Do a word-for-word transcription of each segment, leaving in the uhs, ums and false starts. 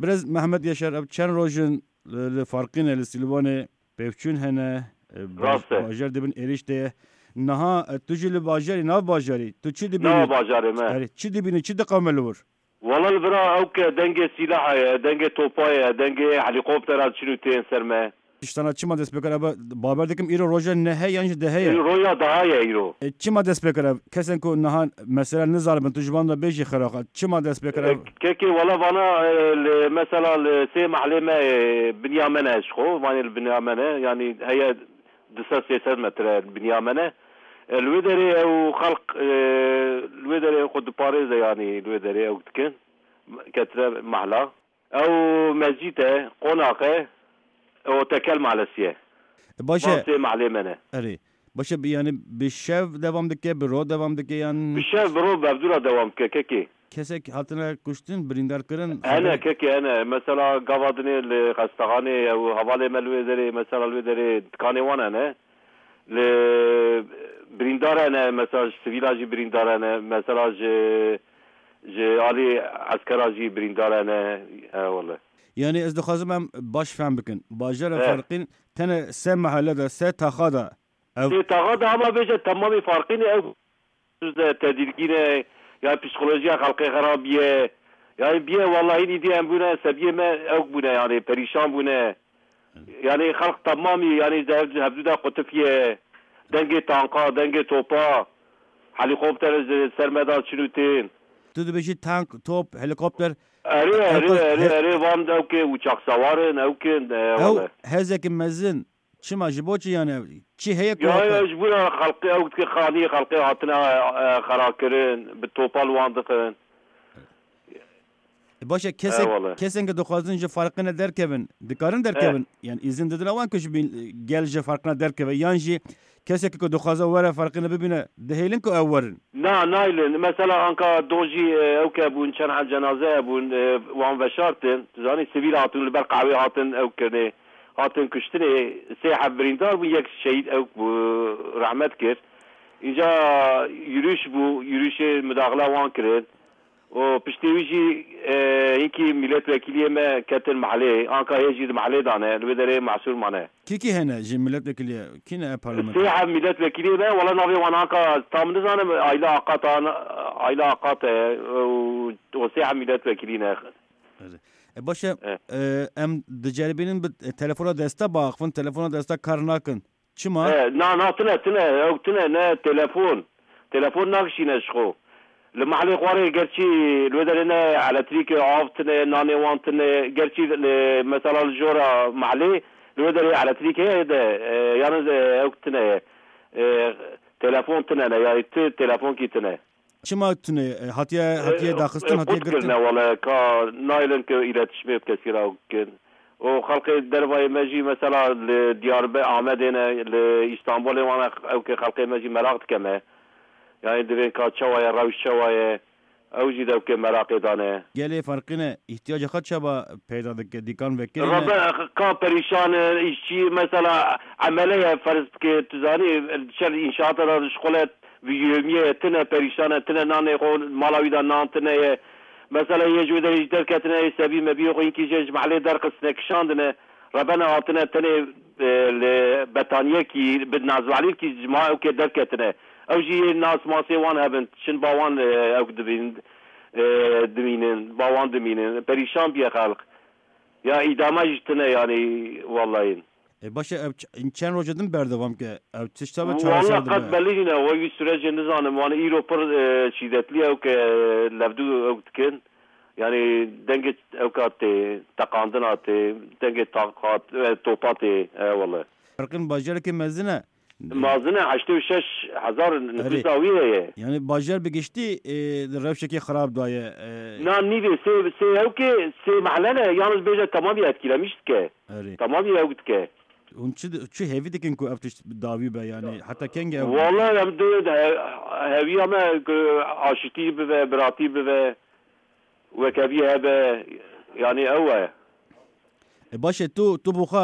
برز محمد یشار اب چند روزن لفرقین لسیلوان پیوچون هنه باجر دبن ایریش ده نها توجی لباجری نه باجری تو چی دبینی؟ نه باجری ما چی دبینی چی دقامل ور؟ والله البرا اوك دنگ سلاح دنگ توپای دنگ هلیکوپتر شنو تين سرمه اشتنا چی ما دست بکره بابر دکم ایرو روزا نه یعنی دهه روزا دهه ایرو چی ما دست بکره کسان کو نها مثلا نزار من تجوان ده بیشی خراقه چی ما دست بکره كيكي والله وانا مثلا سي معلمه بنيامنه شخو واني البنيامنه يعني هي دسا سياسات متر بنيامنه الودري او خلق الودري قد باريس يعني الودري او تكن كتر محلا او مزيته قناقه او تكلم على السيه باشه سي معلمه اري باشه يعني بالشاف دوام دكه برو دوام دكه يعني بالشاف برو ببدولا دوام كيكي کسی که حتما کشتن بریندار کردن انا كيكي انا مثلا قواضني القسطغاني او حواله ملوزري مثلا الودري دكاني وانا انا ل بریندار انا مثلا سویلاجی بریندار انا مثلا ج ج علی عسکراجی بریندار انا والله يعني از دخوازم هم باش فهم بکن باجر فرقین تن سه محله ده سه تاخاده سه تاخاده اما بيجه تمامي فارقين او تدريجين يعني psikolojiye halkı harabiye yani biye vallahi ni diyen buna sebiye me ok buna yani perişan buna yani halk tamamı yani zevzuda kutufiye denge tanka denge topa helikopter sermedar çürütün tu da beşi tank top helikopter eri eri eri eri van da ki uçak savarın evkin ev hezek mezin çima jiboçi yani çi heye ko ya jbura halkı evk ki khani halkı hatına kharakirin bi topal wandıkın başa kesen kesen ki doxazınca farkına derkevin dikarın derkevin yani izin dedin avan kuş gelce farkına derkevin yanji kesek ki doxaza vara farkına bibine dehelin ko avvarın na nailin mesela anka doji evke bun çanha cenaze bun wan veşartın zani sivil hatun ber kahve hatın evkene hatın kuştine seyha brindar bu yek şehit ev bu rahmet kir inca yürüyüş bu yürüyüşe müdahale wan kirin o piştevici iki milletvekiliye me ketin mahalle anka hecid mahalle dane ve dere mahsul mane kiki hene ji milletvekiliye kine parlament seyha milletvekiliye me wala navi wan anka tam nizanım aile aqatan aile aqat o seyha milletvekiliye باشه ام دجالبینن به تلفن دسته باخفن تلفن دسته کار نکن چی ما؟ نه نه تنه تنه او تنه نه تلفن تلفن نکشی نشخو لمحلی خواره گرچی الودرنه الکتریک آفتنه نانی وانتنه گرچی مثلا الجورا محلی الودر الکتریک هده یعنی او تنه تلفن تنه نه یا تلفن کی تنه چما تونه هاتیه هاتیه داخستن هاتیه گرتن نه ولی کا نایلن که iletişme بکسی را کن و خلق دربای مجی مثلا دیاربه آمدینه لاستانبول وانا او که خلق مجی مراقت کمه yani devin ka çavaya raviş çavaya اوجی دو که مراقی دانه گلی فرقینه احتیاج خود شبا پیدا دکه دیکان وکیلی نه ربا کا پریشان ایشی مثلا عملیه فرض که تزانی شر انشاءات را شغلت ویومیه تنه پریشانه تنه نانه خون مالاوی دا نان تنه مثلا یه جو در اجدر کتنه سبی مبیو خو اینکی جج محلی در قسنه کشاندنه ربنا آتنه تنه بطانیه کی بدنازوالی کی جماعه که در کتنه اوجی ناس ماسی وان هبن شن باوان او دبین دمینن باوان دمینن پریشان بیا خلق یا ادامه جتنه یعنی والله باشه این چند روز دم بردوام که تشتا به چهار سال والله قد بلینه و این سرچ نزانم وان ایرو پر شیدتلی او که لفدو او تکن yani denge evkat takandınat denge takat topat vallahi farkın bajar ki mezine مازنه هشت و شش هزار نفوس آویه یعنی باجر بگشتی روشه که خراب دایه نه نیوی سه سه او که سه محله یالنز بیجه تمامی اتکیلمیشت که تمامی اوت که اون چه چه هیوی دکن کو افتش داوی به یعنی حتی کنگ والله هم دو هیوی هم عاشقی به براتی به و کبیه به یعنی اوه باشه تو تو بخوا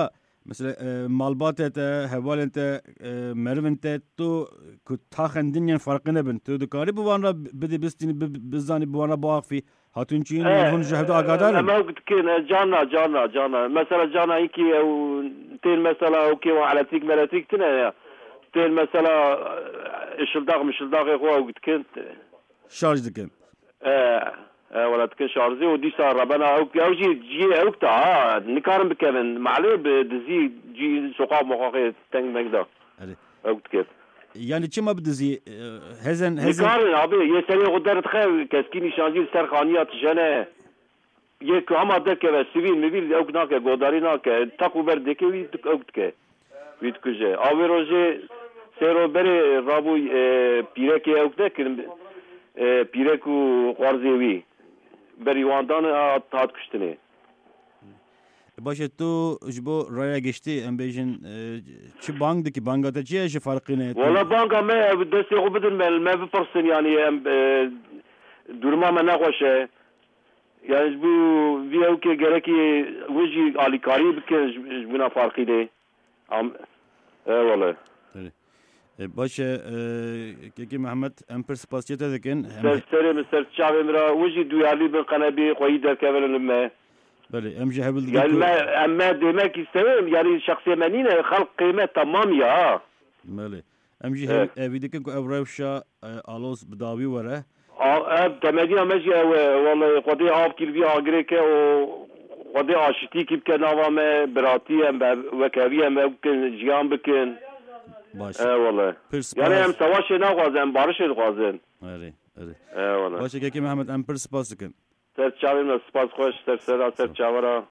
مثلا مالبات تا هوال تا مرون تا تو كتاخن دنيا فرق نبن تو دكاري بوانا بدي بستني بزاني بوانا باقفي هاتون چين هون جهد آقادار ما قلت كين جانا جانا جانا مثلا جانا يكي او تين مثلا اوكي وعلى تيك ملاتيك تنا تين مثلا اشلداغ مشلداغ اخوة وقلت كنت شارج دكن اه اه ولا تكن شارزي ودي صار ربنا اوكي او جي جي اوكتا اه نكارن بكمن معلي بدزي جي سوقا مخاقي تنگ مقدا اوكت كيف يعني چما بدزي هزن هزن نكارن ابي يسري غدر تخيل كسكيني شانجي سرخانيات جنه يك اما دك سيفيل مبيل اوكنا كه غودارينا كه تاكو بردكي وي اوكت كه ويت كوجه اوي روجي سيرو بري رابو بيركي اوكتا كن بيركو قرزيوي بریواندان هات کشتنه باشه تو جبو رای گشتی ام بیشن چه بانک دکی بانک تا چیه چه فرقی نه ولا بانک ما دستی خوب بدن ما بپرسن یعنی durma me nexweşe yani bu vî ew gerekî wî jî alîkarî bike ji bûna farqî de am eyvallah. باشه کی محمد ام پر سپاسیت دکن سر سر چاوی مرا wî jî duyarlî bin qenebî xweyî derkevin me. Beli em jî hebil yani me em demek istemem yani şahsiye menîne xalq kıymet tamam ya. Beli em jî evî dikin ku ev rewşa alos bi dawî were ev temediya me jî wallahi xwedê av kîrvî agirêke û xwedê aşitî kî bike nava me biratî em wekevî em ew bikin jiyan bikin. باش والله يعني هم سواشي ناغوازن بارش دغوازن اري اري اه والله باشه كي محمد ام پر سپاس دکن سر چاویم سپاس خوش سر سر سر چاورا